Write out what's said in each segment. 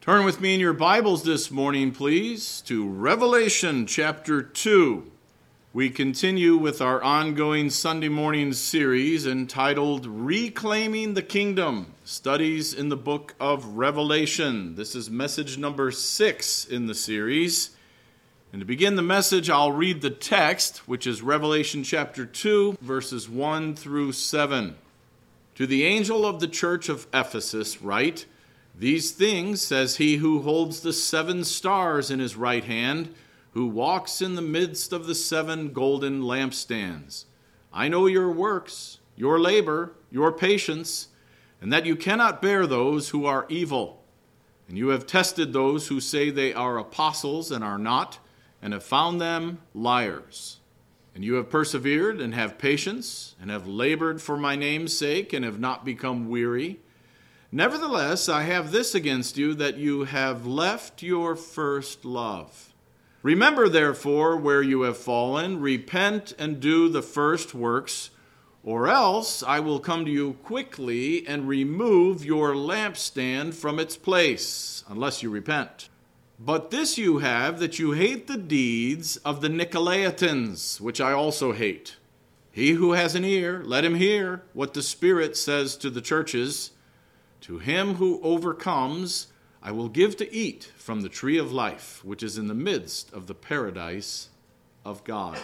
Turn with me in your Bibles this morning, please, to Revelation chapter 2. We continue with our ongoing Sunday morning series entitled Reclaiming the Kingdom, Studies in the Book of Revelation. This is message number 6 in the series. And to begin the message, I'll read the text, which is Revelation chapter 2, verses 1 through 7. To the angel of the church of Ephesus write, "These things says he who holds the 7 stars in his right hand, who walks in the midst of the 7 golden lampstands. I know your works, your labor, your patience, and that you cannot bear those who are evil. And you have tested those who say they are apostles and are not, and have found them liars. And you have persevered and have patience, and have labored for my name's sake, and have not become weary. Nevertheless, I have this against you, that you have left your first love. Remember, therefore, where you have fallen, repent and do the first works, or else I will come to you quickly and remove your lampstand from its place, unless you repent. But this you have, that you hate the deeds of the Nicolaitans, which I also hate. He who has an ear, let him hear what the Spirit says to the churches. To him who overcomes, I will give to eat from the tree of life, which is in the midst of the paradise of God."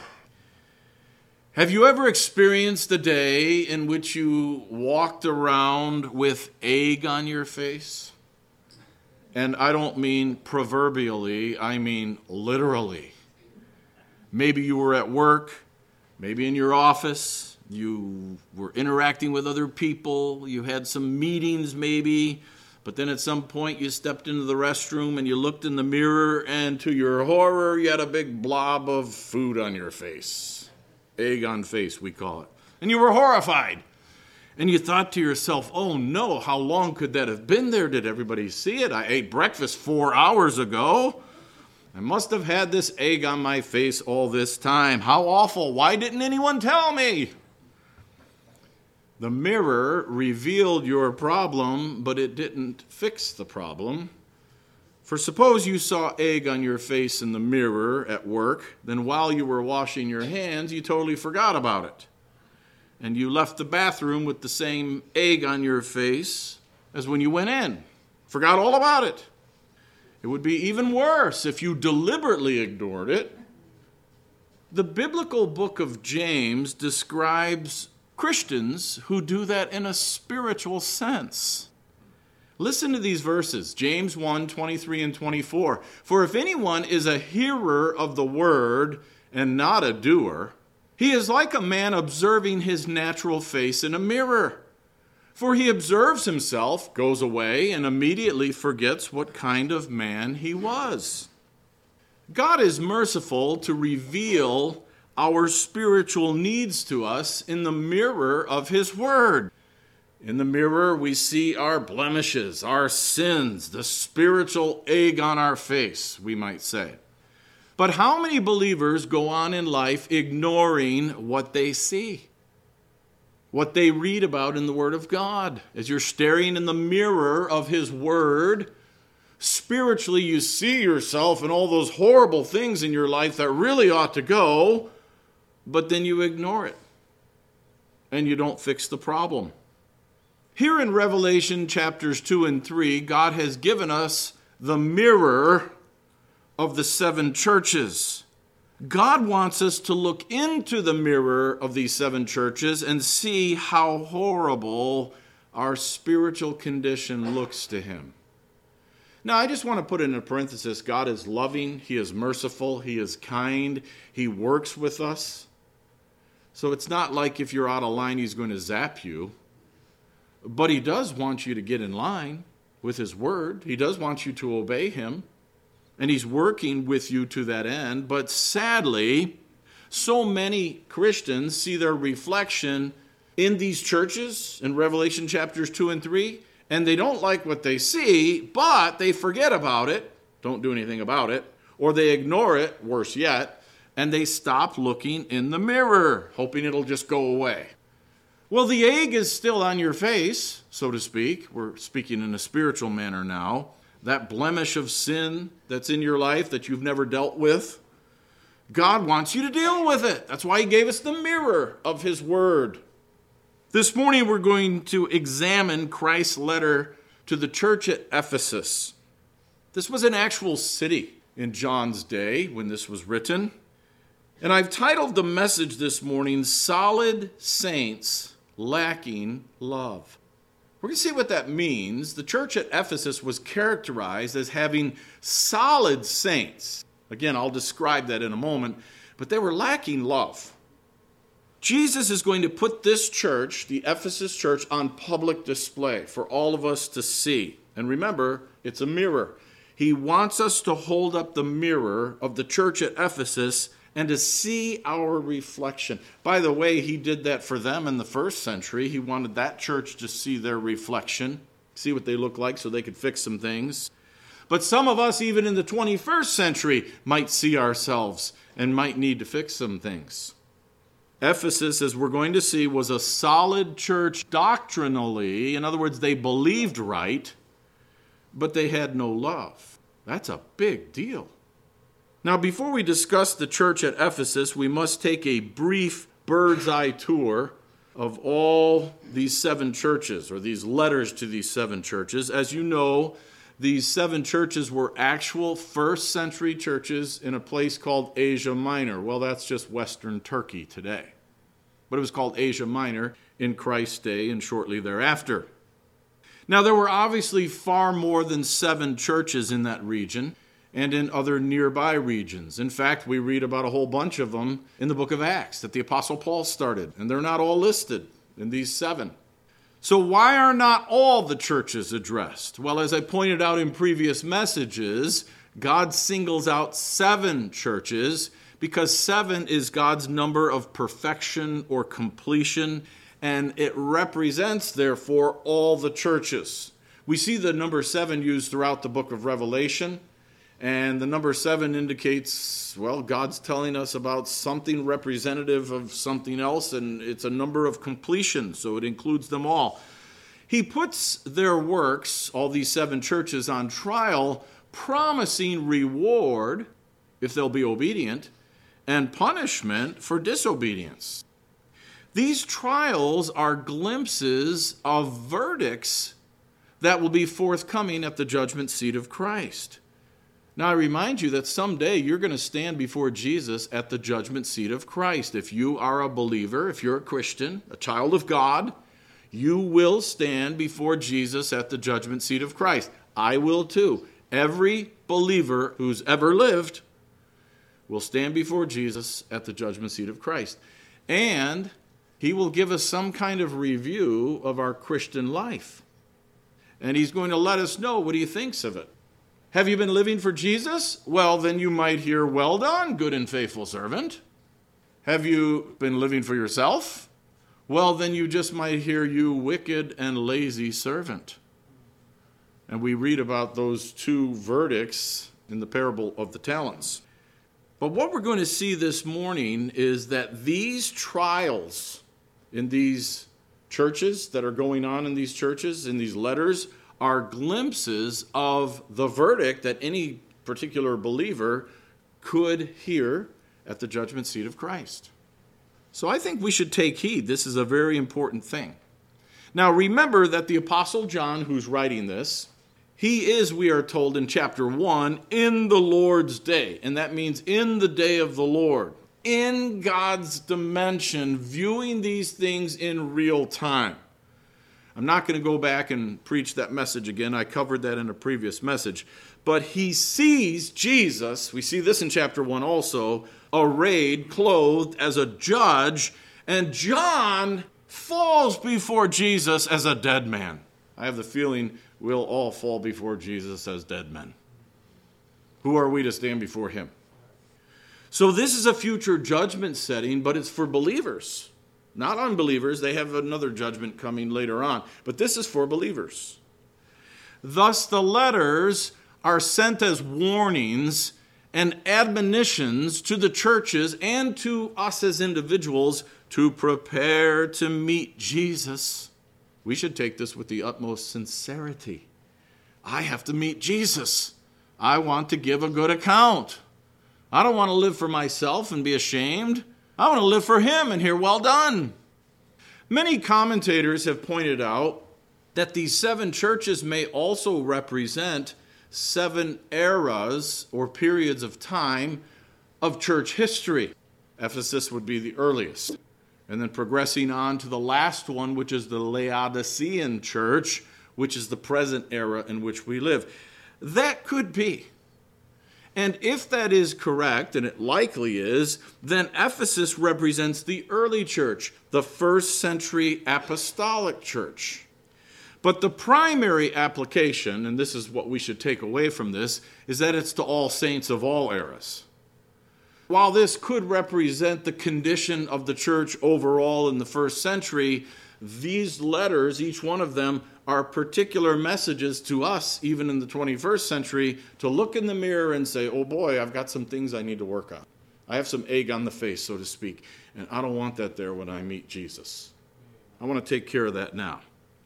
Have you ever experienced a day in which you walked around with egg on your face? And I don't mean proverbially, I mean literally. Maybe you were at work, maybe in your office, you were interacting with other people, you had some meetings maybe, but then at some point you stepped into the restroom and you looked in the mirror, and to your horror, you had a big blob of food on your face. Egg on face, we call it. And you were horrified. And you thought to yourself, oh no, how long could that have been there? Did everybody see it? I ate breakfast 4 hours ago. I must have had this egg on my face all this time. How awful. Why didn't anyone tell me? The mirror revealed your problem, but it didn't fix the problem. For suppose you saw egg on your face in the mirror at work, then while you were washing your hands, you totally forgot about it. And you left the bathroom with the same egg on your face as when you went in. Forgot all about it. It would be even worse if you deliberately ignored it. The biblical book of James describes Christians who do that in a spiritual sense. Listen to these verses, James 1, 23 and 24. "For if anyone is a hearer of the word and not a doer, he is like a man observing his natural face in a mirror. For he observes himself, goes away, and immediately forgets what kind of man he was." God is merciful to reveal our spiritual needs to us in the mirror of his word. In the mirror, we see our blemishes, our sins, the spiritual egg on our face, we might say. But how many believers go on in life ignoring what they see, what they read about in the Word of God? As you're staring in the mirror of his word, spiritually you see yourself and all those horrible things in your life that really ought to go, but then you ignore it, and you don't fix the problem. Here in Revelation chapters 2 and 3, God has given us the mirror of the 7 churches. God wants us to look into the mirror of these 7 churches and see how horrible our spiritual condition looks to him. Now, I just want to put in a parenthesis, God is loving, he is merciful, he is kind, he works with us. So it's not like if you're out of line, he's going to zap you. But he does want you to get in line with his word. He does want you to obey him. And he's working with you to that end. But sadly, so many Christians see their reflection in these churches in Revelation chapters 2 and 3. And they don't like what they see, but they forget about it, don't do anything about it, or they ignore it, worse yet, and they stop looking in the mirror, hoping it'll just go away. Well, the egg is still on your face, so to speak. We're speaking in a spiritual manner now. that blemish of sin that's in your life that you've never dealt with. God wants you to deal with it. That's why he gave us the mirror of his word. This morning we're going to examine Christ's letter to the church at Ephesus. This was an actual city in John's day when this was written. And I've titled the message this morning, Solid Saints Lacking Love. We're going to see what that means. The church at Ephesus was characterized as having solid saints. Again, I'll describe that in a moment, but they were lacking love. Jesus is going to put this church, the Ephesus church, on public display for all of us to see. And remember, it's a mirror. He wants us to hold up the mirror of the church at Ephesus and to see our reflection. By the way, he did that for them in the first century. He wanted that church to see their reflection, see what they look like so they could fix some things. But some of us, even in the 21st century, might see ourselves and might need to fix some things. Ephesus, as we're going to see, was a solid church doctrinally. In other words, they believed right, but they had no love. That's a big deal. Now, before we discuss the church at Ephesus, we must take a brief bird's eye tour of all these 7 churches, or these letters to these 7 churches. As you know, these 7 churches were actual first century churches in a place called Asia Minor. Well, that's just Western Turkey today. But it was called Asia Minor in Christ's day and shortly thereafter. Now, there were obviously far more than 7 churches in that region and in other nearby regions. In fact, we read about a whole bunch of them in the book of Acts that the Apostle Paul started, and they're not all listed in these 7. So why are not all the churches addressed? Well, as I pointed out in previous messages, God singles out 7 churches because 7 is God's number of perfection or completion, and it represents, therefore, all the churches. We see the number 7 used throughout the book of Revelation, and the number 7 indicates, well, God's telling us about something representative of something else, and it's a number of completion, so it includes them all. He puts their works, all these 7 churches, on trial, promising reward if they'll be obedient, and punishment for disobedience. These trials are glimpses of verdicts that will be forthcoming at the judgment seat of Christ. Now, I remind you that someday you're going to stand before Jesus at the judgment seat of Christ. If you are a believer, if you're a Christian, a child of God, you will stand before Jesus at the judgment seat of Christ. I will too. Every believer who's ever lived will stand before Jesus at the judgment seat of Christ. And he will give us some kind of review of our Christian life. And he's going to let us know what he thinks of it. Have you been living for Jesus? Well, then you might hear, well done, good and faithful servant. Have you been living for yourself? Well, then you just might hear, you wicked and lazy servant. And we read about those 2 verdicts in the parable of the talents. But what we're going to see this morning is that these trials in these churches that are going on in these churches, in these letters, are glimpses of the verdict that any particular believer could hear at the judgment seat of Christ. So I think we should take heed. This is a very important thing. Now remember that the Apostle John, who's writing this, he is, we are told in chapter 1, in the Lord's day. And that means in the day of the Lord. In God's dimension, viewing these things in real time. I'm not going to go back and preach that message again. I covered that in a previous message. But he sees Jesus, we see this in chapter 1 also, arrayed, clothed as a judge, and John falls before Jesus as a dead man. I have the feeling we'll all fall before Jesus as dead men. Who are we to stand before him? So this is a future judgment setting, but it's for believers. Not unbelievers. They have another judgment coming later on. But this is for believers. Thus, the letters are sent as warnings and admonitions to the churches and to us as individuals to prepare to meet Jesus. We should take this with the utmost sincerity. I have to meet Jesus. I want to give a good account. I don't want to live for myself and be ashamed. I want to live for him and hear, well done. Many commentators have pointed out that these 7 churches may also represent 7 eras or periods of time of church history. Ephesus would be the earliest. And then progressing on to the last one, which is the Laodicean church, which is the present era in which we live. That could be. And if that is correct, and it likely is, then Ephesus represents the early church, the first century apostolic church. But the primary application, and this is what we should take away from this, is that it's to all saints of all eras. While this could represent the condition of the church overall in the first century, these letters, each one of them, are particular messages to us, even in the 21st century, to look in the mirror and say, oh boy, I've got some things I need to work on. I have some egg on the face, so to speak, and I don't want that there when I meet Jesus. I want to take care of that now.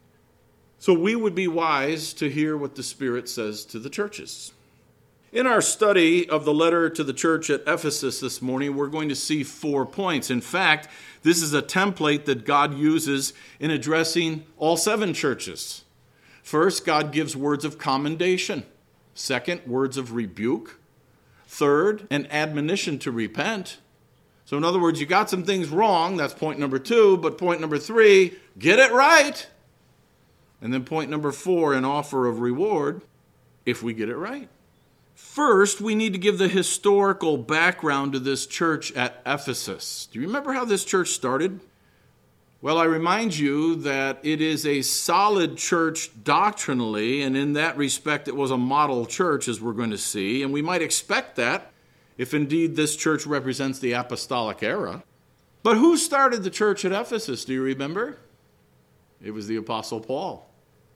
So we would be wise to hear what the Spirit says to the churches. In our study of the letter to the church at Ephesus this morning, we're going to see 4 points. In fact, this is a template that God uses in addressing all 7 churches. First, God gives words of commendation. Second, words of rebuke. Third, an admonition to repent. So in other words, you got some things wrong. That's point number 2. But point number 3, get it right. And then point number 4, an offer of reward if we get it right. First, we need to give the historical background to this church at Ephesus. Do you remember how this church started? Well, I remind you that it is a solid church doctrinally, and in that respect, it was a model church, as we're going to see. And we might expect that if indeed this church represents the apostolic era. But who started the church at Ephesus? Do you remember? It was the Apostle Paul.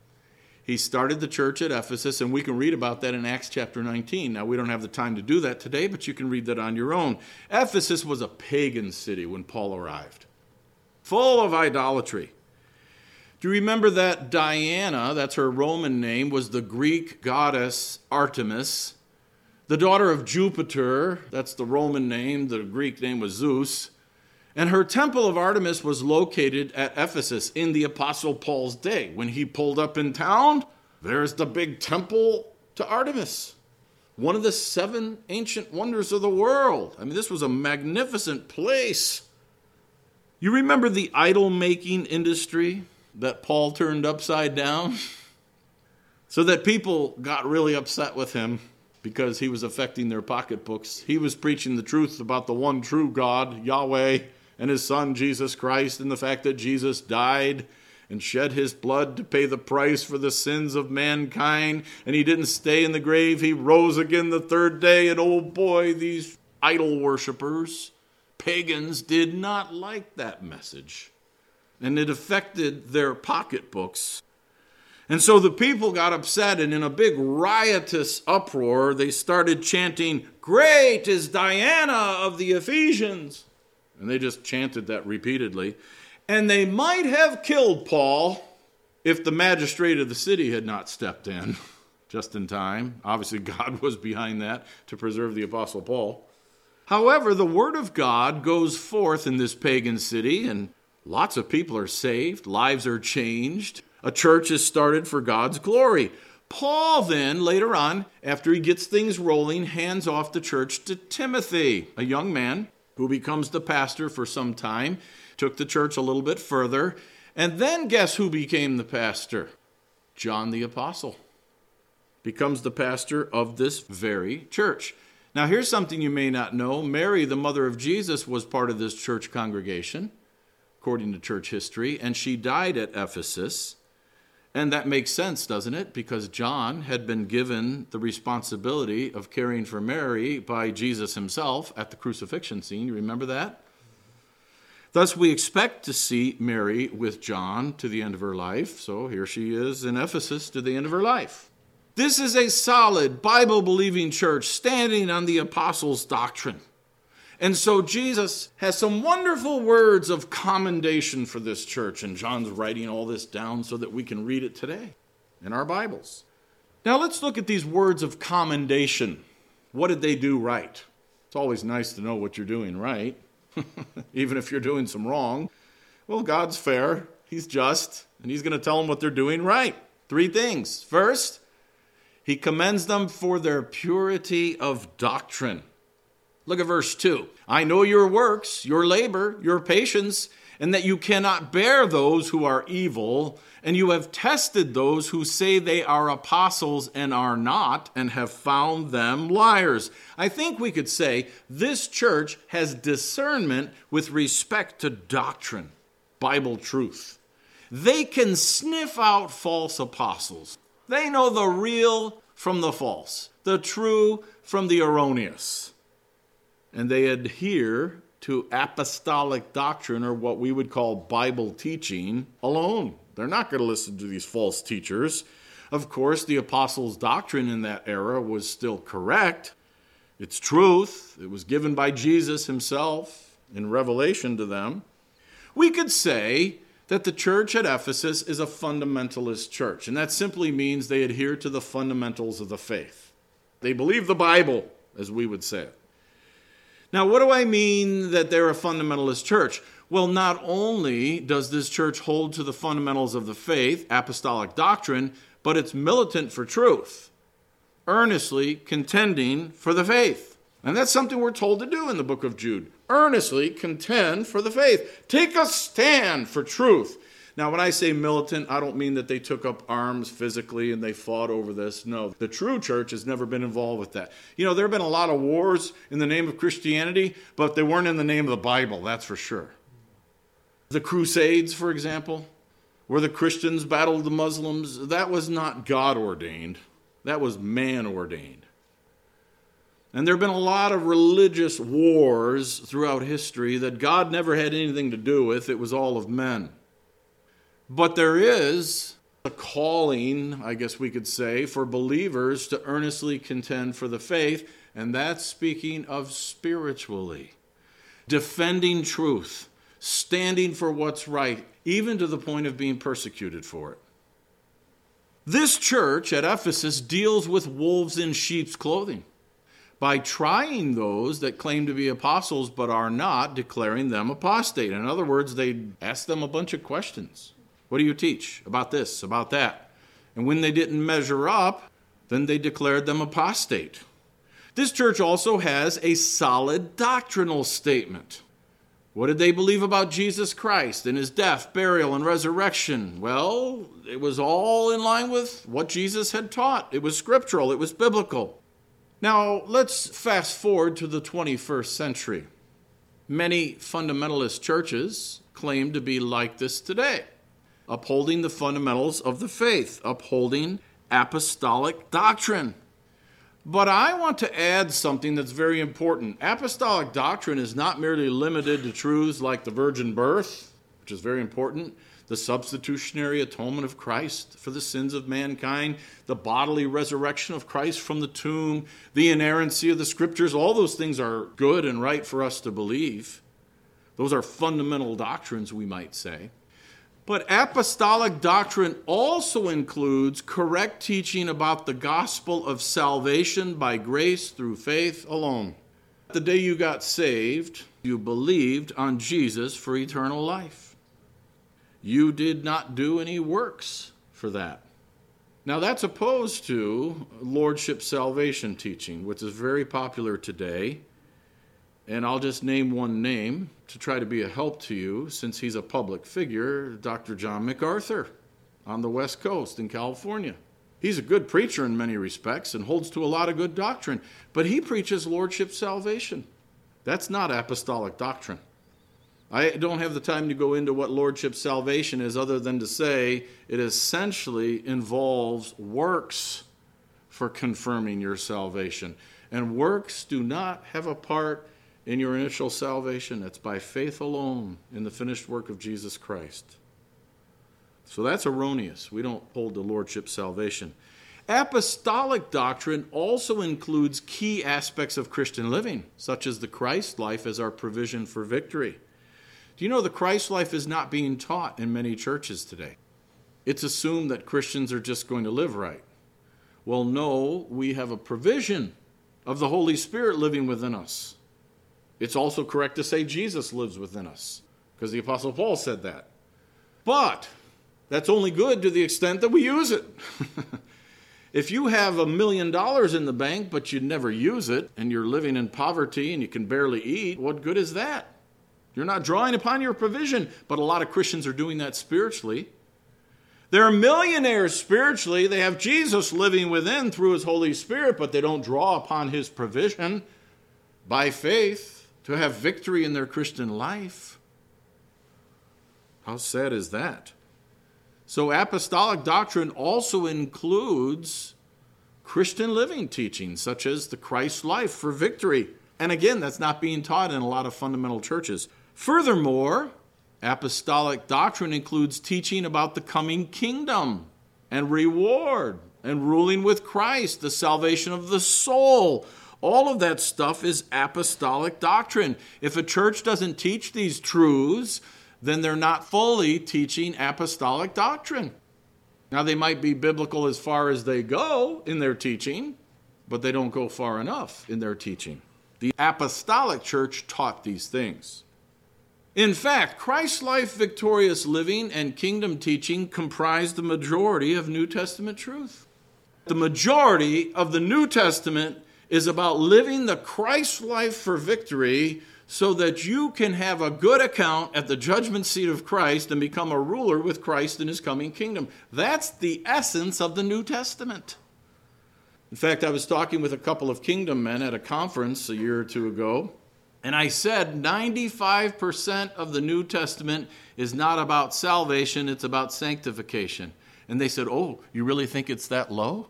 He started the church at Ephesus, and we can read about that in Acts chapter 19. Now, we don't have the time to do that today, but you can read that on your own. Ephesus was a pagan city when Paul arrived, full of idolatry. Do you remember that Diana, that's her Roman name, was the Greek goddess Artemis, the daughter of Jupiter, that's the Roman name, the Greek name was Zeus. And her temple of Artemis was located at Ephesus in the Apostle Paul's day. When he pulled up in town, there's the big temple to Artemis, one of the 7 ancient wonders of the world. I mean, this was a magnificent place. You remember the idol-making industry that Paul turned upside down? So that people got really upset with him because he was affecting their pocketbooks. He was preaching the truth about the one true God, Yahweh, and his son, Jesus Christ, and the fact that Jesus died and shed his blood to pay the price for the sins of mankind, and he didn't stay in the grave, he rose again the 3rd day, and oh boy, these idol worshipers, pagans, did not like that message, and it affected their pocketbooks. And so the people got upset, and in a big riotous uproar, they started chanting, "Great is Diana of the Ephesians." And they just chanted that repeatedly. And they might have killed Paul if the magistrate of the city had not stepped in just in time. Obviously, God was behind that to preserve the Apostle Paul. However, the word of God goes forth in this pagan city, and lots of people are saved, lives are changed. A church is started for God's glory. Paul then, later on, after he gets things rolling, hands off the church to Timothy, a young man who becomes the pastor for some time, took the church a little bit further. And then guess who became the pastor? John the Apostle becomes the pastor of this very church. Now, here's something you may not know. Mary, the mother of Jesus, was part of this church congregation, according to church history, and she died at Ephesus. And that makes sense, doesn't it? Because John had been given the responsibility of caring for Mary by Jesus himself at the crucifixion scene. You remember that? Thus, we expect to see Mary with John to the end of her life. So here she is in Ephesus to the end of her life. This is a solid, Bible-believing church standing on the apostles' doctrine. And so Jesus has some wonderful words of commendation for this church, and John's writing all this down so that we can read it today in our Bibles. Now let's look at these words of commendation. What did they do right? It's always nice to know what you're doing right, even if you're doing some wrong. Well, God's fair, He's just, and He's going to tell them what they're doing right. 3 things. First, He commends them for their purity of doctrine. Look at verse 2. I know your works, your labor, your patience, and that you cannot bear those who are evil, and you have tested those who say they are apostles and are not, and have found them liars. I think we could say this church has discernment with respect to doctrine, Bible truth. They can sniff out false apostles. They know the real from the false, the true from the erroneous. And they adhere to apostolic doctrine, or what we would call Bible teaching, alone. They're not going to listen to these false teachers. Of course, the apostles' doctrine in that era was still correct. It's truth. It was given by Jesus himself in revelation to them. We could say that the church at Ephesus is a fundamentalist church, and that simply means they adhere to the fundamentals of the faith. They believe the Bible, as we would say it. Now, what do I mean that they're a fundamentalist church? Well, not only does this church hold to the fundamentals of the faith, apostolic doctrine, but it's militant for truth, earnestly contending for the faith. And that's something we're told to do in the book of Jude. Earnestly contend for the faith. Take a stand for truth. Now, when I say militant, I don't mean that they took up arms physically and they fought over this. No, the true church has never been involved with that. You know, there have been a lot of wars in the name of Christianity, but they weren't in the name of the Bible, that's for sure. The Crusades, for example, where the Christians battled the Muslims, that was not God ordained. That was man ordained. And there have been a lot of religious wars throughout history that God never had anything to do with. It was all of men. But there is a calling, I guess we could say, for believers to earnestly contend for the faith, and that's speaking of spiritually. Defending truth, standing for what's right, even to the point of being persecuted for it. This church at Ephesus deals with wolves in sheep's clothing by trying those that claim to be apostles but are not, declaring them apostate. In other words, they ask them a bunch of questions. What do you teach about this, about that? And when they didn't measure up, then they declared them apostate. This church also has a solid doctrinal statement. What did they believe about Jesus Christ and his death, burial, and resurrection? Well, it was all in line with what Jesus had taught. It was scriptural. It was biblical. Now, let's fast forward to the 21st century. Many fundamentalist churches claim to be like this today, upholding the fundamentals of the faith, upholding apostolic doctrine. But I want to add something that's very important. Apostolic doctrine is not merely limited to truths like the virgin birth, which is very important, the substitutionary atonement of Christ for the sins of mankind, the bodily resurrection of Christ from the tomb, the inerrancy of the scriptures. All those things are good and right for us to believe. Those are fundamental doctrines, we might say. But apostolic doctrine also includes correct teaching about the gospel of salvation by grace through faith alone. The day you got saved, you believed on Jesus for eternal life. You did not do any works for that. Now that's opposed to lordship salvation teaching, which is very popular today. And I'll just name one name to try to be a help to you, since he's a public figure, Dr. John MacArthur on the West Coast in California. He's a good preacher in many respects and holds to a lot of good doctrine, but he preaches lordship salvation. That's not apostolic doctrine. I don't have the time to go into what lordship salvation is, other than to say it essentially involves works for confirming your salvation. And works do not have a part in your initial salvation. It's by faith alone in the finished work of Jesus Christ. So that's erroneous. We don't hold to lordship salvation. Apostolic doctrine also includes key aspects of Christian living, such as the Christ life as our provision for victory. Do you know the Christ life is not being taught in many churches today? It's assumed that Christians are just going to live right. Well, no, we have a provision of the Holy Spirit living within us. It's also correct to say Jesus lives within us, because the Apostle Paul said that. But that's only good to the extent that we use it. If you have $1 million in the bank, but you never use it, and you're living in poverty and you can barely eat, what good is that? You're not drawing upon your provision. But a lot of Christians are doing that spiritually. They're millionaires spiritually. They have Jesus living within through his Holy Spirit, but they don't draw upon his provision by faith to have victory in their Christian life. How sad is that? So apostolic doctrine also includes Christian living teachings, such as the Christ life for victory. And again, that's not being taught in a lot of fundamental churches. Furthermore, apostolic doctrine includes teaching about the coming kingdom and reward and ruling with Christ, the salvation of the soul. All of that stuff is apostolic doctrine. If a church doesn't teach these truths, then they're not fully teaching apostolic doctrine. Now, they might be biblical as far as they go in their teaching, but they don't go far enough in their teaching. The apostolic church taught these things. In fact, Christ's life, victorious living, and kingdom teaching comprise the majority of New Testament truth. The majority of the New Testament is about living the Christ life for victory so that you can have a good account at the judgment seat of Christ and become a ruler with Christ in his coming kingdom. That's the essence of the New Testament. In fact, I was talking with a couple of kingdom men at a conference a year or two ago, and I said 95% of the New Testament is not about salvation, it's about sanctification. And they said, "Oh, you really think it's that low?"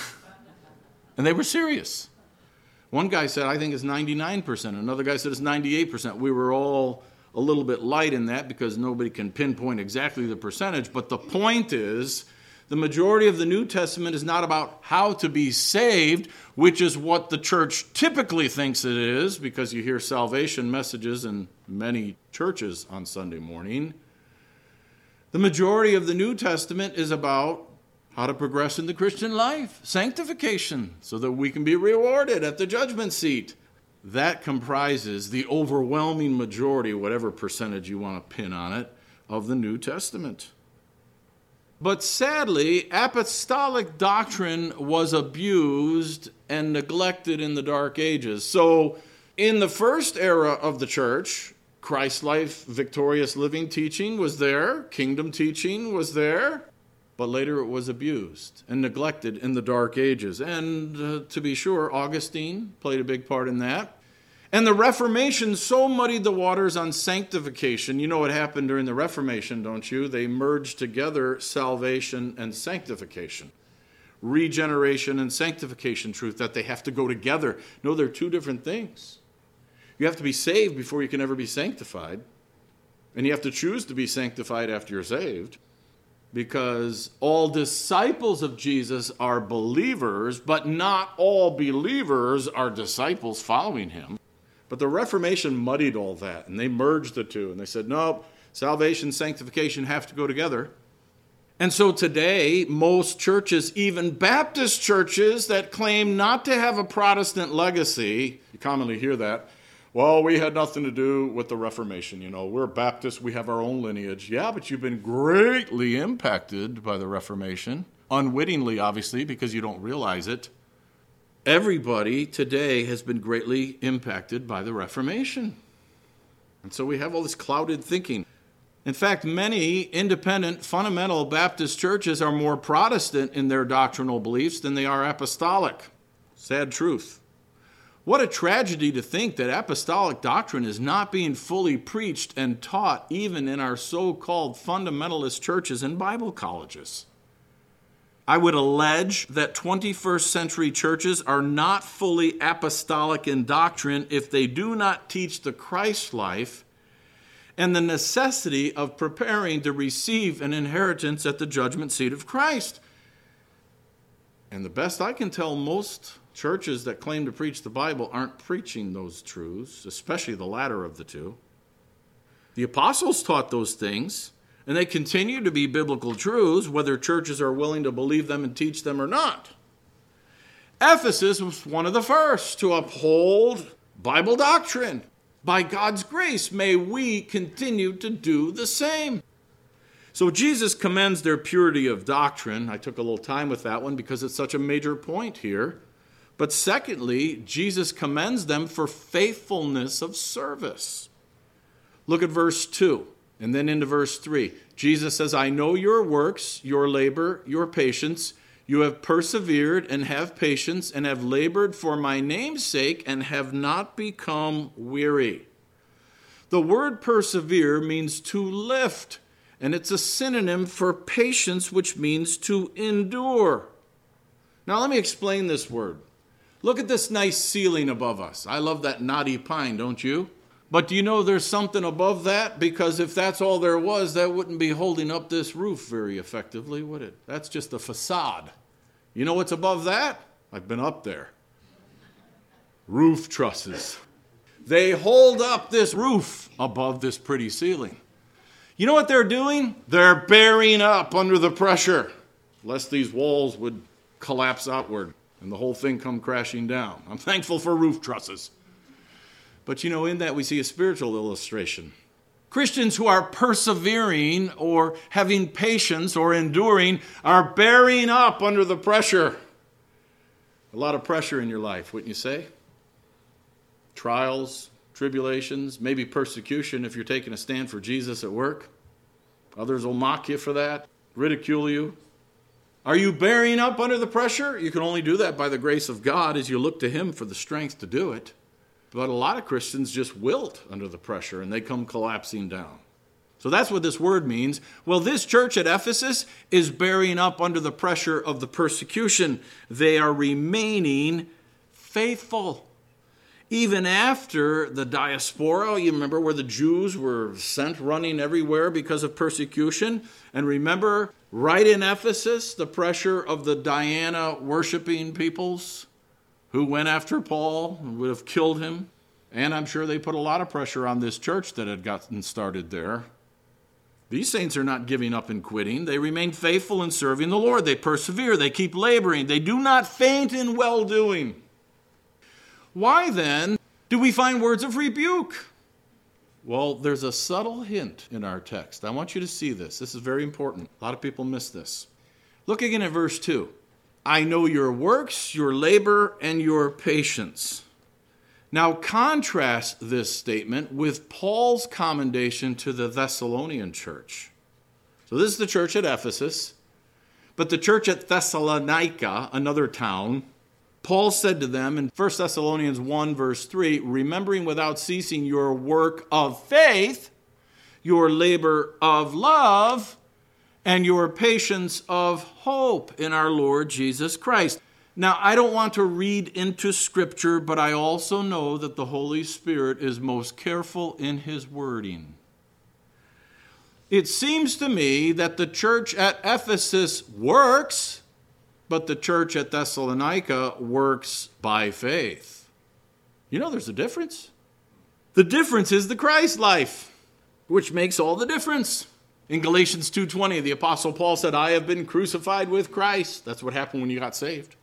And they were serious. One guy said, "I think it's 99%. Another guy said it's 98%. We were all a little bit light in that because nobody can pinpoint exactly the percentage. But the point is, the majority of the New Testament is not about how to be saved, which is what the church typically thinks it is, because you hear salvation messages in many churches on Sunday morning. The majority of the New Testament is about how to progress in the Christian life, sanctification, so that we can be rewarded at the judgment seat. That comprises the overwhelming majority, whatever percentage you want to pin on it, of the New Testament. But sadly, apostolic doctrine was abused and neglected in the Dark Ages. So in the first era of the church, Christ life, victorious living teaching was there, kingdom teaching was there, but later it was abused and neglected in the Dark Ages. And to be sure, Augustine played a big part in that. And the Reformation so muddied the waters on sanctification. You know what happened during the Reformation, don't you? They merged together salvation and sanctification. Regeneration and sanctification truth, that they have to go together. No, they're two different things. You have to be saved before you can ever be sanctified. And you have to choose to be sanctified after you're saved. Because all disciples of Jesus are believers, but not all believers are disciples following him. But the Reformation muddied all that, and they merged the two. And they said, no, salvation and sanctification have to go together. And so today, most churches, even Baptist churches that claim not to have a Protestant legacy, you commonly hear that, well, we had nothing to do with the Reformation. You know, we're Baptists, we have our own lineage. Yeah, but you've been greatly impacted by the Reformation. Unwittingly, obviously, because you don't realize it. Everybody today has been greatly impacted by the Reformation. And so we have all this clouded thinking. In fact, many independent fundamental Baptist churches are more Protestant in their doctrinal beliefs than they are apostolic. Sad truth. What a tragedy to think that apostolic doctrine is not being fully preached and taught even in our so-called fundamentalist churches and Bible colleges. I would allege that 21st century churches are not fully apostolic in doctrine if they do not teach the Christ life and the necessity of preparing to receive an inheritance at the judgment seat of Christ. And the best I can tell, most churches that claim to preach the Bible aren't preaching those truths, especially the latter of the two. The apostles taught those things, and they continue to be biblical truths, whether churches are willing to believe them and teach them or not. Ephesus was one of the first to uphold Bible doctrine. By God's grace, may we continue to do the same. So Jesus commends their purity of doctrine. I took a little time with that one because it's such a major point here. But secondly, Jesus commends them for faithfulness of service. Look at verse 2 and then into verse 3. Jesus says, I know your works, your labor, your patience. You have persevered and have patience and have labored for my name's sake and have not become weary. The word persevere means to lift, and it's a synonym for patience, which means to endure. Now let me explain this word. Look at this nice ceiling above us. I love that knotty pine, don't you? But do you know there's something above that? Because if that's all there was, that wouldn't be holding up this roof very effectively, would it? That's just a facade. You know what's above that? I've been up there. Roof trusses. They hold up this roof above this pretty ceiling. You know what they're doing? They're bearing up under the pressure, lest these walls would collapse outward and the whole thing come crashing down. I'm thankful for roof trusses. But in that we see a spiritual illustration. Christians who are persevering or having patience or enduring are bearing up under the pressure. A lot of pressure in your life, wouldn't you say? Trials, tribulations, maybe persecution if you're taking a stand for Jesus at work. Others will mock you for that, ridicule you. Are you bearing up under the pressure? You can only do that by the grace of God as you look to Him for the strength to do it. But a lot of Christians just wilt under the pressure and they come collapsing down. So that's what this word means. Well, this church at Ephesus is bearing up under the pressure of the persecution. They are remaining faithful. Even after the diaspora, you remember where the Jews were sent running everywhere because of persecution? And remember, right in Ephesus, the pressure of the Diana worshiping peoples who went after Paul and would have killed him. And I'm sure they put a lot of pressure on this church that had gotten started there. These saints are not giving up and quitting. They remain faithful in serving the Lord. They persevere. They keep laboring. They do not faint in well-doing. Why then do we find words of rebuke? Well, there's a subtle hint in our text. I want you to see this. This is very important. A lot of people miss this. Look again at verse 2. I know your works, your labor, and your patience. Now contrast this statement with Paul's commendation to the Thessalonian church. So this is the church at Ephesus, but the church at Thessalonica, another town, Paul said to them in 1 Thessalonians 1 verse 3, remembering without ceasing your work of faith, your labor of love, and your patience of hope in our Lord Jesus Christ. Now, I don't want to read into Scripture, but I also know that the Holy Spirit is most careful in His wording. It seems to me that the church at Ephesus works, but the church at Thessalonica works by faith. You know there's a difference. The difference is the Christ life, which makes all the difference. In Galatians 2:20, the Apostle Paul said, I have been crucified with Christ. That's what happened when you got saved.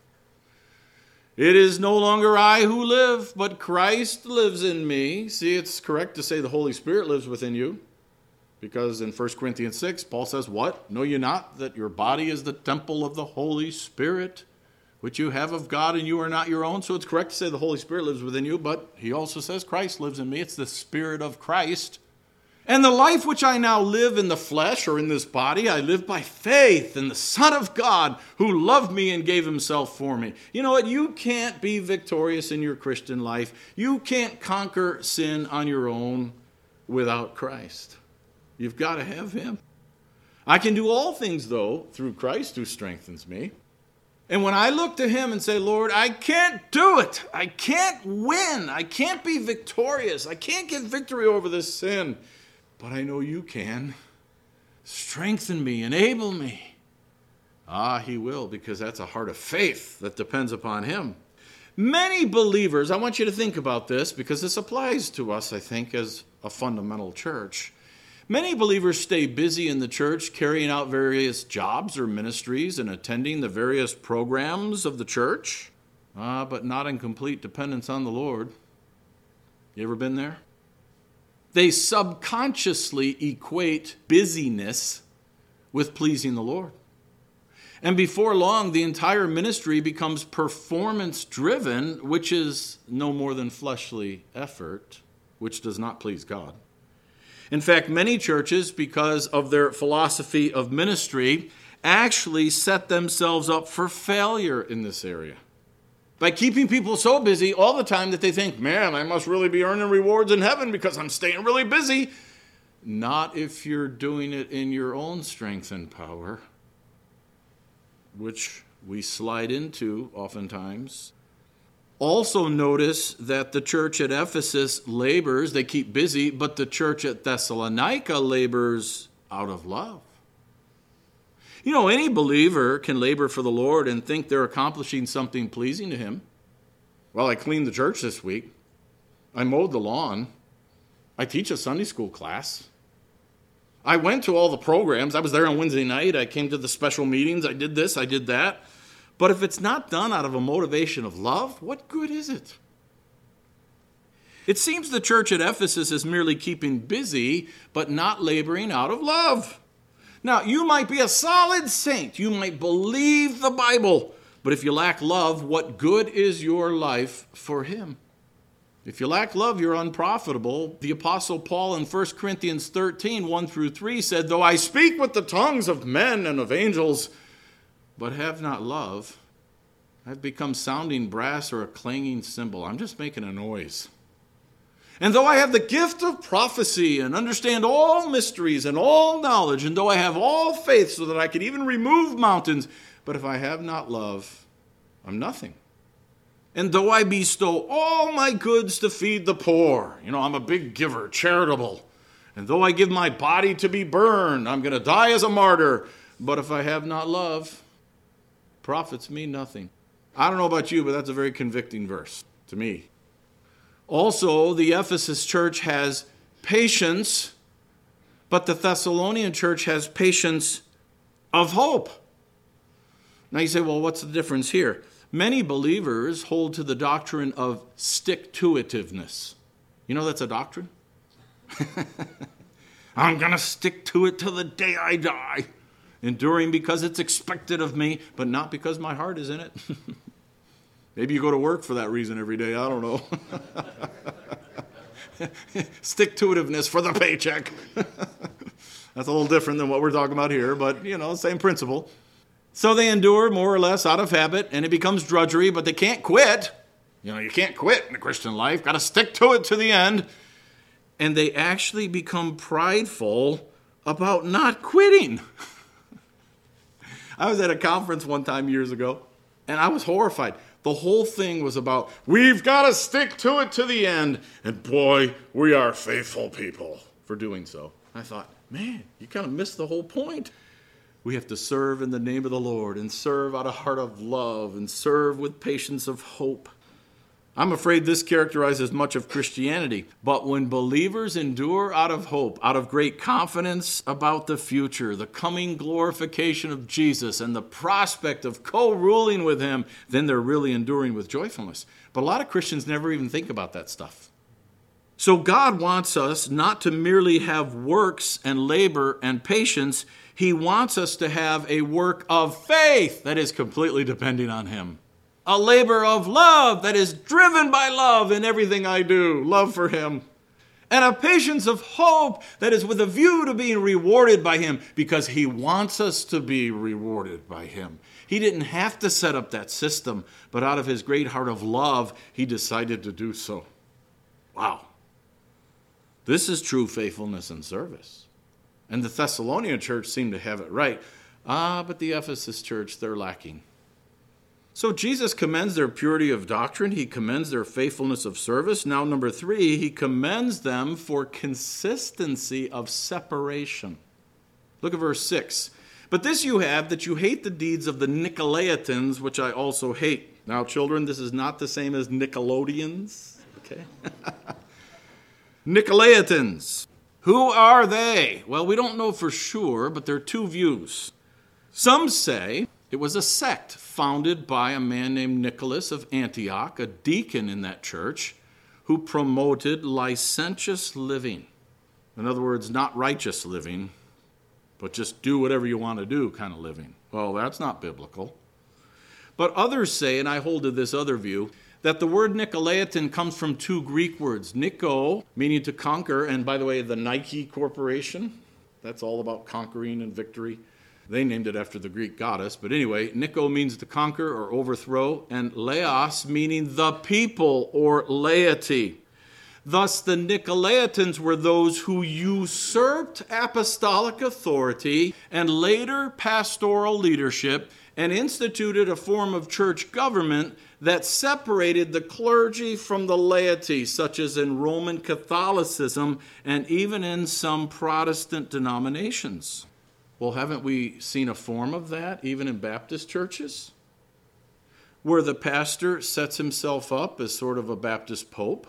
It is no longer I who live, but Christ lives in me. See, it's correct to say the Holy Spirit lives within you. Because in 1 Corinthians 6, Paul says, what? Know you not that your body is the temple of the Holy Spirit, which you have of God, and you are not your own? So it's correct to say the Holy Spirit lives within you, but he also says Christ lives in me. It's the Spirit of Christ. And the life which I now live in the flesh, or in this body, I live by faith in the Son of God, who loved me and gave himself for me. You know what? You can't be victorious in your Christian life. You can't conquer sin on your own without Christ. You've got to have him. I can do all things, though, through Christ who strengthens me. And when I look to him and say, Lord, I can't do it. I can't win. I can't be victorious. I can't get victory over this sin. But I know you can. Strengthen me, enable me. He will, because that's a heart of faith that depends upon him. Many believers, I want you to think about this, because this applies to us, I think, as a fundamental church. Many believers stay busy in the church, carrying out various jobs or ministries and attending the various programs of the church. but not in complete dependence on the Lord. You ever been there? They subconsciously equate busyness with pleasing the Lord. And before long, the entire ministry becomes performance-driven, which is no more than fleshly effort, which does not please God. In fact, many churches, because of their philosophy of ministry, actually set themselves up for failure in this area by keeping people so busy all the time that they think, man, I must really be earning rewards in heaven because I'm staying really busy. Not if you're doing it in your own strength and power, which we slide into oftentimes. Also notice that the church at Ephesus labors, they keep busy, but the church at Thessalonica labors out of love. You know, any believer can labor for the Lord and think they're accomplishing something pleasing to Him. Well, I cleaned the church this week. I mowed the lawn. I teach a Sunday school class. I went to all the programs. I was there on Wednesday night. I came to the special meetings. I did this, I did that. But if it's not done out of a motivation of love, what good is it? It seems the church at Ephesus is merely keeping busy, but not laboring out of love. Now, you might be a solid saint. You might believe the Bible. But if you lack love, what good is your life for Him? If you lack love, you're unprofitable. The Apostle Paul in 1 Corinthians 13, 1-3 said, though I speak with the tongues of men and of angels, but have not love, I've become sounding brass or a clanging cymbal. I'm just making a noise. And though I have the gift of prophecy and understand all mysteries and all knowledge, and though I have all faith so that I can even remove mountains, but if I have not love, I'm nothing. And though I bestow all my goods to feed the poor, I'm a big giver, charitable. And though I give my body to be burned, I'm going to die as a martyr. But if I have not love, profits me nothing. I don't know about you, but that's a very convicting verse to me. Also, the Ephesus church has patience, but the Thessalonian church has patience of hope. Now you say, well, what's the difference here? Many believers hold to the doctrine of stick-to-itiveness. You know that's a doctrine? I'm going to stick to it till the day I die. Enduring because it's expected of me, but not because my heart is in it. Maybe you go to work for that reason every day. I don't know. Stick-to-itiveness for the paycheck. That's a little different than what we're talking about here, but, same principle. So they endure more or less out of habit, and it becomes drudgery, but they can't quit. You can't quit in the Christian life. Got to stick to it to the end. And they actually become prideful about not quitting. I was at a conference one time years ago, and I was horrified. The whole thing was about, we've got to stick to it to the end. And boy, we are faithful people for doing so. I thought, man, you kind of missed the whole point. We have to serve in the name of the Lord and serve out of heart of love and serve with patience of hope. I'm afraid this characterizes much of Christianity. But when believers endure out of hope, out of great confidence about the future, the coming glorification of Jesus, and the prospect of co-ruling with Him, then they're really enduring with joyfulness. But a lot of Christians never even think about that stuff. So God wants us not to merely have works and labor and patience. He wants us to have a work of faith that is completely depending on Him. A labor of love that is driven by love in everything I do, love for Him. And a patience of hope that is with a view to being rewarded by Him because He wants us to be rewarded by Him. He didn't have to set up that system, but out of His great heart of love, He decided to do so. Wow. This is true faithfulness and service. And the Thessalonian church seemed to have it right. But the Ephesus church, they're lacking. So Jesus commends their purity of doctrine. He commends their faithfulness of service. Now, number 3, He commends them for consistency of separation. Look at verse 6. But this you have, that you hate the deeds of the Nicolaitans, which I also hate. Now, children, this is not the same as Nickelodeons. Okay? Nicolaitans. Who are they? Well, we don't know for sure, but there are two views. Some say It was a sect founded by a man named Nicholas of Antioch, a deacon in that church, who promoted licentious living. In other words, not righteous living, but just do whatever you want to do kind of living. Well, that's not biblical. But others say, and I hold to this other view, that the word Nicolaitan comes from two Greek words. Nico, meaning to conquer, and by the way, the Nike Corporation, that's all about conquering and victory. They named it after the Greek goddess. But anyway, Nico means to conquer or overthrow, and laos meaning the people or laity. Thus, the Nicolaitans were those who usurped apostolic authority and later pastoral leadership and instituted a form of church government that separated the clergy from the laity, such as in Roman Catholicism and even in some Protestant denominations. Well, haven't we seen a form of that even in Baptist churches? Where the pastor sets himself up as sort of a Baptist pope?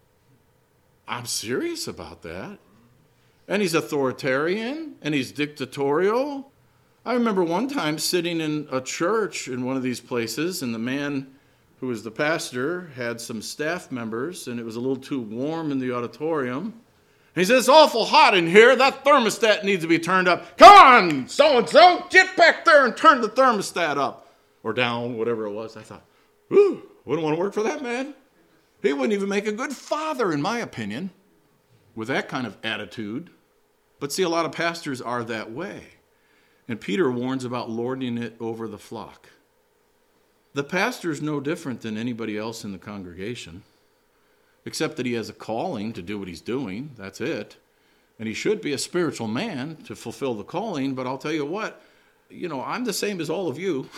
I'm serious about that. And he's authoritarian, and he's dictatorial. I remember one time sitting in a church in one of these places, and the man who was the pastor had some staff members, and it was a little too warm in the auditorium. And he said, "It's awful hot in here. That thermostat needs to be turned up. Come on, so-and-so, get back there and turn the thermostat up." Or down, whatever it was. I thought, wouldn't want to work for that man. He wouldn't even make a good father, in my opinion, with that kind of attitude. But see, a lot of pastors are that way. And Peter warns about lording it over the flock. The pastor is no different than anybody else in the congregation, except that he has a calling to do what he's doing. That's it. And he should be a spiritual man to fulfill the calling. But I'll tell you what, I'm the same as all of you.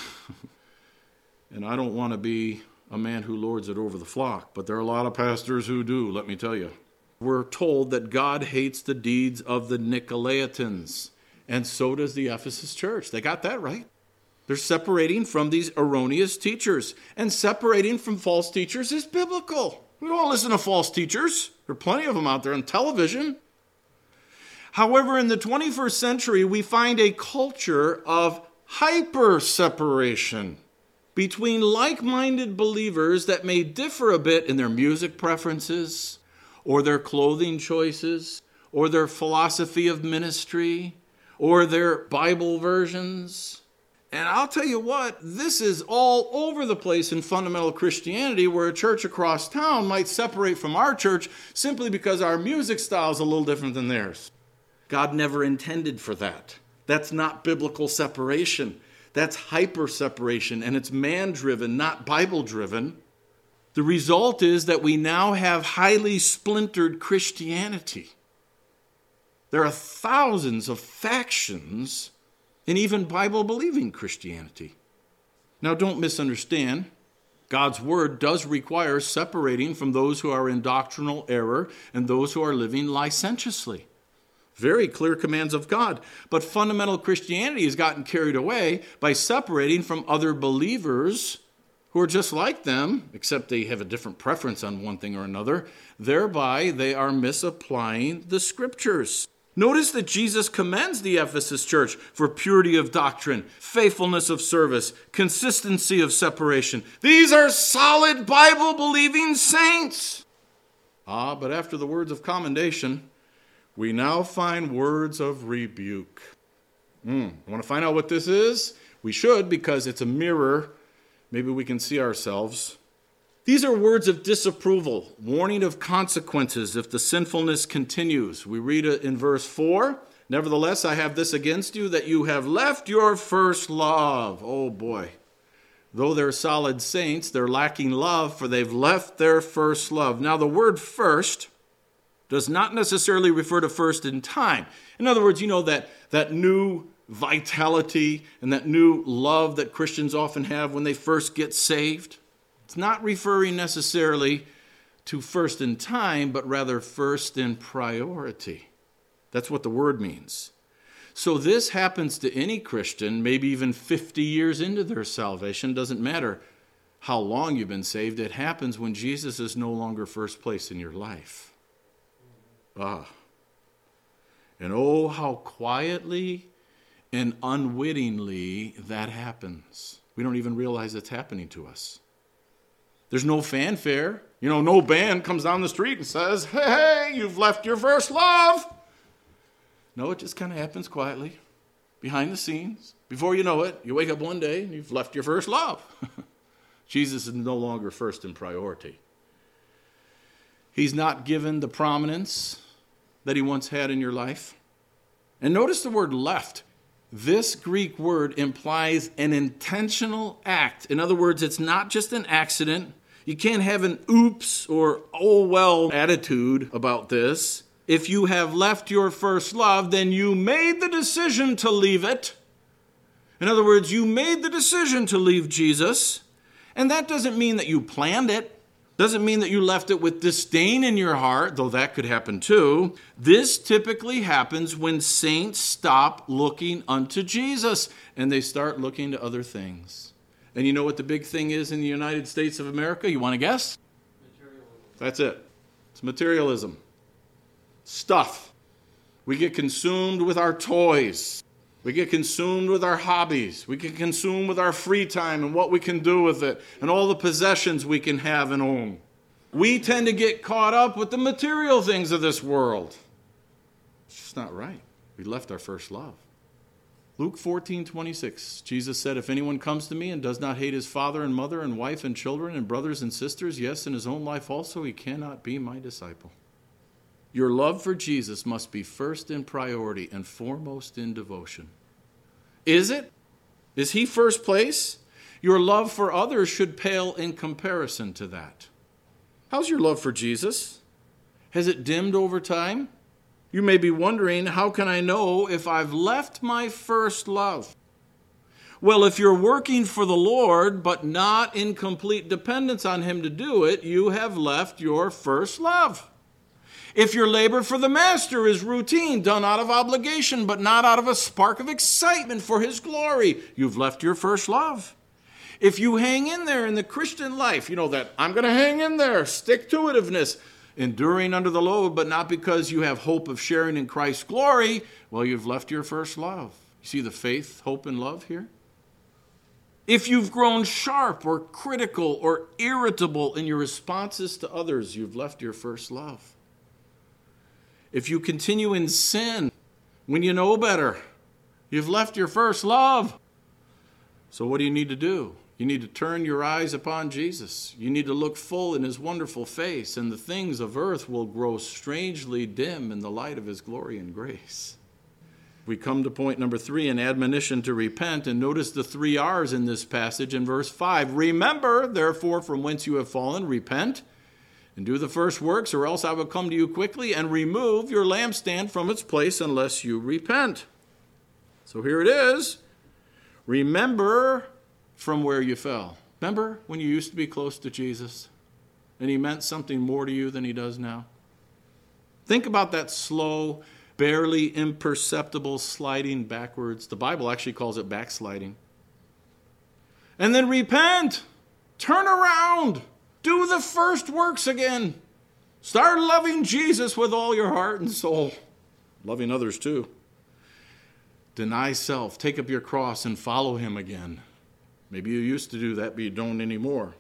And I don't want to be a man who lords it over the flock. But there are a lot of pastors who do, let me tell you. We're told that God hates the deeds of the Nicolaitans. And so does the Ephesus church. They got that right. They're separating from these erroneous teachers. And separating from false teachers is biblical. We don't want to listen to false teachers. There are plenty of them out there on television. However, in the 21st century, we find a culture of hyper-separation between like-minded believers that may differ a bit in their music preferences, or their clothing choices, or their philosophy of ministry, or their Bible versions. And I'll tell you what, this is all over the place in fundamental Christianity, where a church across town might separate from our church simply because our music style is a little different than theirs. God never intended for that. That's not biblical separation. That's hyper-separation, and it's man-driven, not Bible-driven. The result is that we now have highly splintered Christianity. There are thousands of factions in even Bible-believing Christianity. Now, don't misunderstand. God's word does require separating from those who are in doctrinal error and those who are living licentiously. Very clear commands of God. But fundamental Christianity has gotten carried away by separating from other believers who are just like them, except they have a different preference on one thing or another. Thereby, they are misapplying the scriptures. Notice that Jesus commends the Ephesus church for purity of doctrine, faithfulness of service, consistency of separation. These are solid Bible-believing saints. But after the words of commendation, we now find words of rebuke. Want to find out what this is? We should, because it's a mirror. Maybe we can see ourselves. These are words of disapproval, warning of consequences if the sinfulness continues. We read it in verse 4. "Nevertheless, I have this against you, that you have left your first love." Oh boy. Though they're solid saints, they're lacking love, for they've left their first love. Now, the word first does not necessarily refer to first in time. In other words, that new vitality and that new love that Christians often have when they first get saved. It's not referring necessarily to first in time, but rather first in priority. That's what the word means. So this happens to any Christian, maybe even 50 years into their salvation. Doesn't matter how long you've been saved. It happens when Jesus is no longer first place in your life. And oh, how quietly And unwittingly, that happens. We don't even realize it's happening to us. There's no fanfare. No band comes down the street and says, hey, you've left your first love. No, it just kind of happens quietly, behind the scenes. Before you know it, you wake up one day and you've left your first love. Jesus is no longer first in priority. He's not given the prominence that he once had in your life. And notice the word left. This Greek word implies an intentional act. In other words, it's not just an accident. You can't have an oops or oh well attitude about this. If you have left your first love, then you made the decision to leave it. In other words, you made the decision to leave Jesus. And that doesn't mean that you planned it. Doesn't mean that you left it with disdain in your heart, though that could happen too. This typically happens when saints stop looking unto Jesus and they start looking to other things. And you know what the big thing is in the United States of America? You want to guess? Materialism. That's it. It's materialism. Stuff. We get consumed with our toys. We get consumed with our hobbies. We get consumed with our free time and what we can do with it and all the possessions we can have and own. We tend to get caught up with the material things of this world. It's just not right. We left our first love. Luke 14:26, Jesus said, if anyone comes to me and does not hate his father and mother and wife and children and brothers and sisters, yes, in his own life also, he cannot be my disciple. Your love for Jesus must be first in priority and foremost in devotion. Is it? Is he first place? Your love for others should pale in comparison to that. How's your love for Jesus? Has it dimmed over time? You may be wondering, how can I know if I've left my first love? Well, if you're working for the Lord, but not in complete dependence on him to do it, you have left your first love. If your labor for the master is routine, done out of obligation, but not out of a spark of excitement for his glory, you've left your first love. If you hang in there in the Christian life, that I'm going to hang in there, stick-to-itiveness, enduring under the load, but not because you have hope of sharing in Christ's glory, well, you've left your first love. You see the faith, hope, and love here? If you've grown sharp or critical or irritable in your responses to others, you've left your first love. If you continue in sin when you know better, you've left your first love. So what do you need to do? You need to turn your eyes upon Jesus. You need to look full in his wonderful face, and the things of earth will grow strangely dim in the light of his glory and grace. We come to point number 3, an admonition to repent, and notice the 3 R's in this passage in verse 5. Remember, therefore, from whence you have fallen, repent, and do the first works, or else I will come to you quickly and remove your lampstand from its place unless you repent. So here it is. Remember from where you fell. Remember when you used to be close to Jesus and he meant something more to you than he does now? Think about that slow, barely imperceptible sliding backwards. The Bible actually calls it backsliding. And then repent. Turn around. Do the first works again. Start loving Jesus with all your heart and soul. Loving others too. Deny self. Take up your cross and follow him again. Maybe you used to do that, but you don't anymore.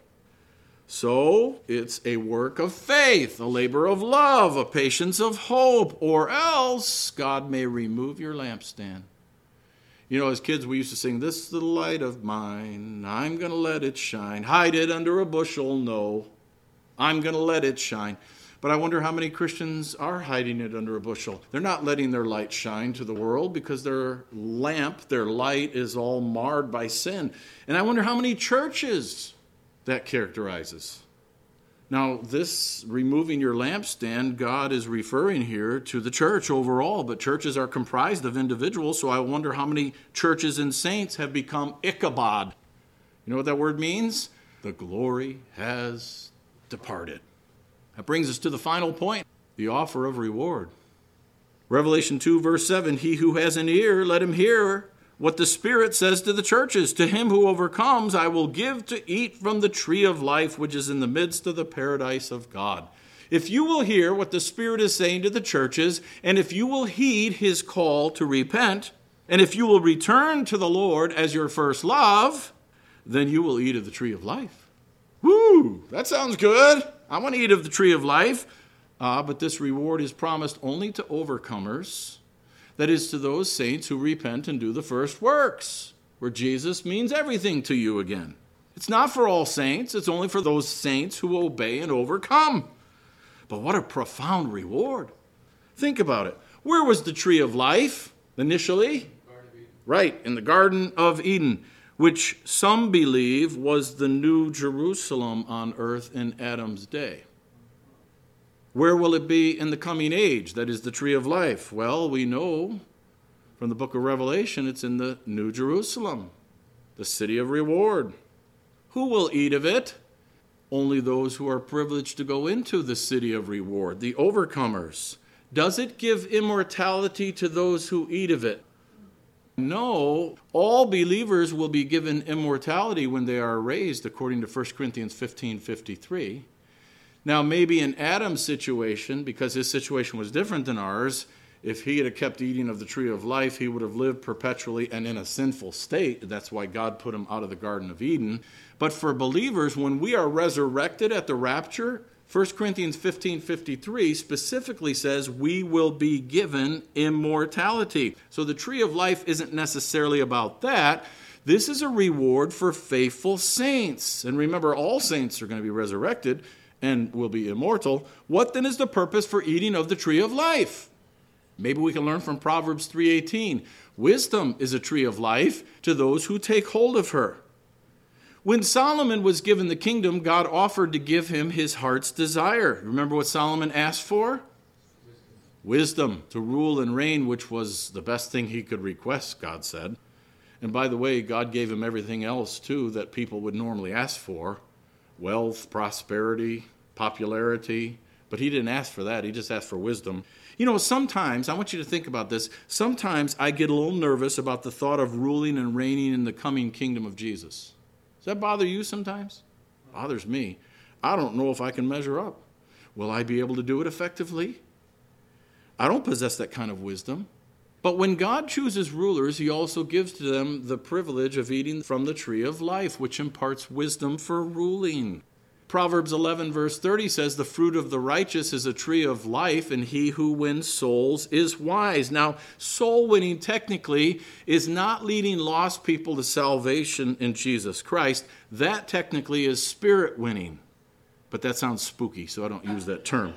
So it's a work of faith, a labor of love, a patience of hope, or else God may remove your lampstand. As kids, we used to sing, this little light of mine, I'm going to let it shine. Hide it under a bushel, no. I'm going to let it shine. But I wonder how many Christians are hiding it under a bushel. They're not letting their light shine to the world because their lamp, their light is all marred by sin. And I wonder how many churches that characterizes. Now, this removing your lampstand, God is referring here to the church overall, but churches are comprised of individuals, so I wonder how many churches and saints have become Ichabod. You know what that word means? The glory has departed. That brings us to the final point, the offer of reward. Revelation 2, verse 7, he who has an ear, let him hear what the Spirit says to the churches. To him who overcomes, I will give to eat from the tree of life, which is in the midst of the paradise of God. If you will hear what the Spirit is saying to the churches, and if you will heed his call to repent, And if you will return to the Lord as your first love, then you will eat of the tree of life. Woo! That sounds good. I want to eat of the tree of life. But this reward is promised only to overcomers. That is, to those saints who repent and do the first works, where Jesus means everything to you again. It's not for all saints. It's only for those saints who obey and overcome. But what a profound reward. Think about it. Where was the tree of life initially? Right, in the Garden of Eden, which some believe was the New Jerusalem on earth in Adam's day. Where will it be in the coming age? That is the tree of life. Well, we know from the book of Revelation it's in the New Jerusalem, the city of reward. Who will eat of it? Only those who are privileged to go into the city of reward, the overcomers. Does it give immortality to those who eat of it? No. All believers will be given immortality when they are raised, according to 1 Corinthians 15:53. Now, maybe in Adam's situation, because his situation was different than ours, if he had kept eating of the tree of life, he would have lived perpetually and in a sinful state. That's why God put him out of the Garden of Eden. But for believers, when we are resurrected at the rapture, 1 Corinthians 15:53 specifically says we will be given immortality. So the tree of life isn't necessarily about that. This is a reward for faithful saints. And remember, all saints are going to be resurrected and will be immortal. What then is the purpose for eating of the tree of life? Maybe we can learn from Proverbs 3:18. Wisdom is a tree of life to those who take hold of her. When Solomon was given the kingdom, God offered to give him his heart's desire. Remember what Solomon asked for? Wisdom to rule and reign, which was the best thing he could request, God said. And by the way, God gave him everything else, too, that people would normally ask for. Wealth, prosperity, popularity. But he didn't ask for that. He just asked for wisdom. You know, sometimes, I want you to think about this, sometimes I get a little nervous about the thought of ruling and reigning in the coming kingdom of Jesus. Does that bother you sometimes? It bothers me. I don't know if I can measure up. Will I be able to do it effectively? I don't possess that kind of wisdom. But when God chooses rulers, he also gives to them the privilege of eating from the tree of life, which imparts wisdom for ruling. Proverbs 11 verse 30 says, the fruit of the righteous is a tree of life, and he who wins souls is wise. Now, soul winning technically is not leading lost people to salvation in Jesus Christ. That technically is spirit winning. But that sounds spooky, so I don't use that term.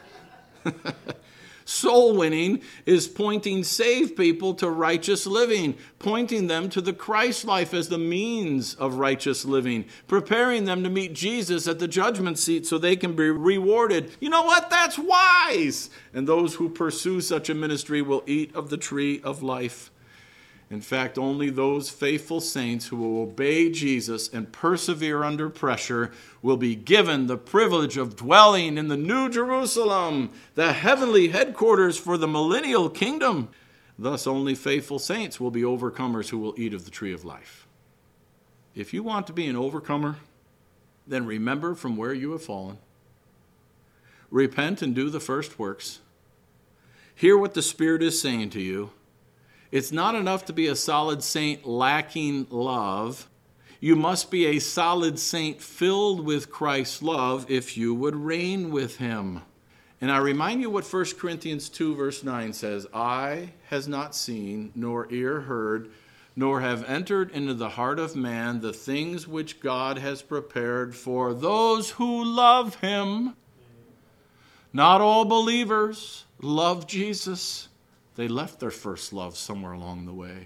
Soul winning is pointing saved people to righteous living, pointing them to the Christ life as the means of righteous living, preparing them to meet Jesus at the judgment seat so they can be rewarded. You know what? That's wise. And those who pursue such a ministry will eat of the tree of life. In fact, only those faithful saints who will obey Jesus and persevere under pressure will be given the privilege of dwelling in the New Jerusalem, the heavenly headquarters for the millennial kingdom. Thus, only faithful saints will be overcomers who will eat of the tree of life. If you want to be an overcomer, then remember from where you have fallen. Repent and do the first works. Hear what the Spirit is saying to you. It's not enough to be a solid saint lacking love. You must be a solid saint filled with Christ's love if you would reign with him. And I remind you what 1 Corinthians 2 verse 9 says, eye has not seen, nor ear heard, nor have entered into the heart of man the things which God has prepared for those who love him. Not all believers love Jesus. They left their first love somewhere along the way.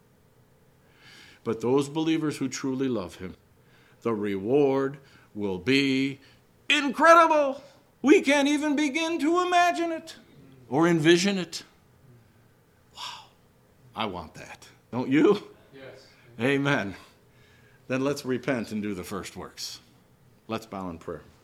But those believers who truly love him, the reward will be incredible. We can't even begin to imagine it or envision it. Wow. I want that. Don't you? Yes. Amen. Then let's repent and do the first works. Let's bow in prayer.